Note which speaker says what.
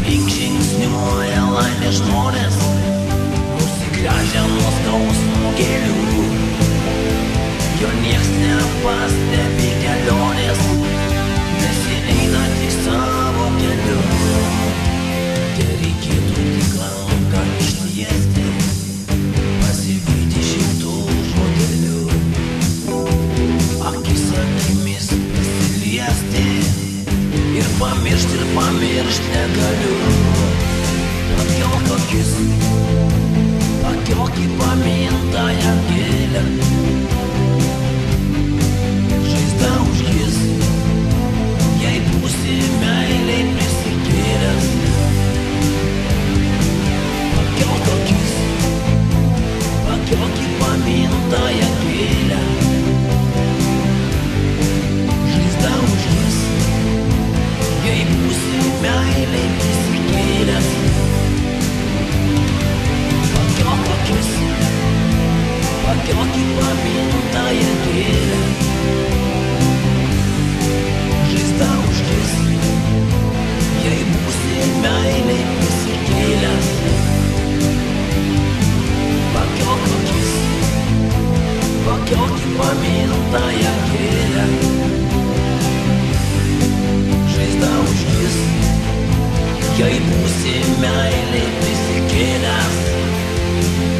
Speaker 1: link žingsniuoja laimės žmonės, nusigręžę nuo skausmų gėlių. Jo nieks nepastebi kelionės, nes jie eina tik savo keliu. Tereikėtų tik ranką ištiesti, pasivyti šimtų žodelių. Akis akimis prisiliesti ir pamiršt negaliu. Pakelk akis, pakelk į pamintąją gėlę. Žaizda užgis, jei būsi meiliai prisikėlęs. Pakelk akis, pakelk į pamintąją gėlę. Žaizda užgis, jei būsi meiliai prisikėlęs. Pakelk akis, pakelk į pamintąją gėlę. Žaizda užgis, jei būsi meiliai prisikėlęs. Pakelk akis, pakelk į pamintąją gėlę. Žaizda užgis, jei būsi meiliai prisikėlęs.